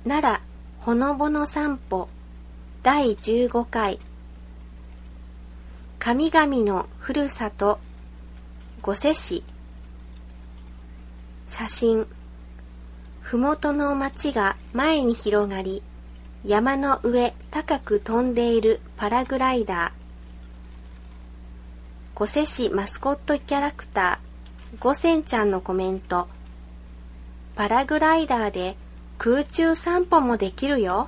奈良ほのぼの散歩第15回神々のふるさと御所市。写真。ふもとの町が前に広がり、山の上高く飛んでいるパラグライダー。御所市マスコットキャラクターごせんちゃんのコメント。パラグライダーで空中散歩もできるよ。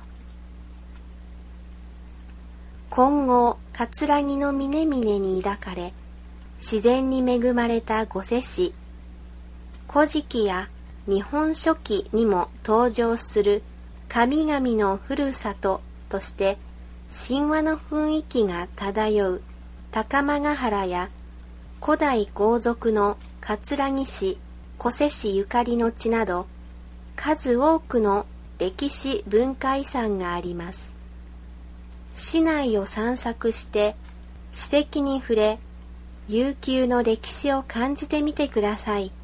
金剛葛城の峰々に抱かれ、自然に恵まれた御所市。古事記や日本書紀にも登場する神々のふるさととして神話の雰囲気が漂う高間ヶ原や古代豪族の葛城市、御所市ゆかりの地など数多くの歴史文化遺産があります。市内を散策して史跡に触れ、悠久の歴史を感じてみてください。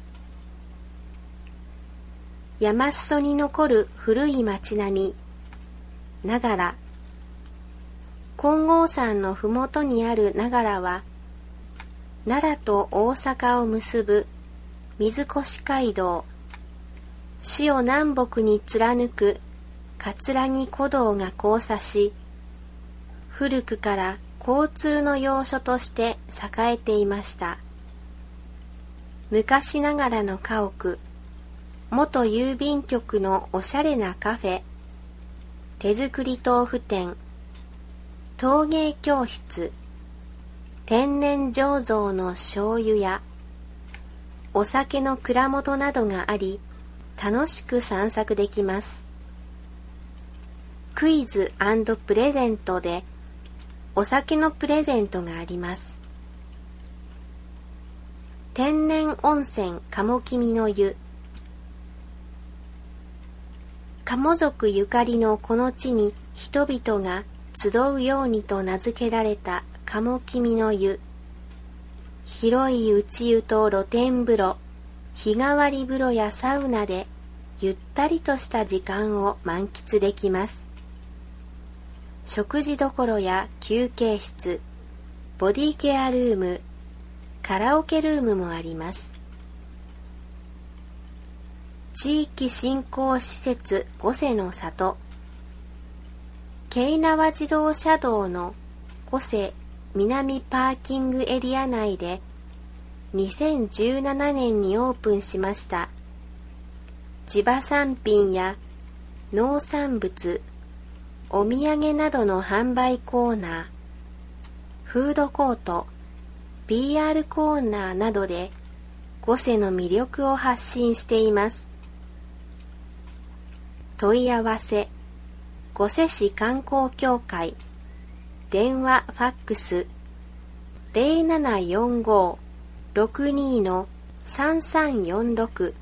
山裾に残る古い町並み、長良。金剛山のふもとにある長良は、奈良と大阪を結ぶ水越街道、市を南北に貫く葛城古道が交差し、古くから交通の要所として栄えていました。昔ながらの家屋、元郵便局のおしゃれなカフェ、手作り豆腐店、陶芸教室、天然醸造の醤油屋、お酒の蔵元などがあり、楽しく散策できます。クイズ&プレゼントでお酒のプレゼントがあります。天然温泉鴨君の湯。鴨族ゆかりのこの地に人々が集うようにと名付けられた鴨君の湯。広い内湯と露天風呂、日替わり風呂やサウナでゆったりとした時間を満喫できます。食事処や休憩室、ボディケアルーム、カラオケルームもあります。地域振興施設御所の里。京奈和自動車道の御所南パーキングエリア内で2017年にオープンしました。地場産品や農産物、お土産などの販売コーナー、フードコート、PR コーナーなどで御所の魅力を発信しています。問い合わせ、御所市観光協会、電話ファックス 0745-62-3346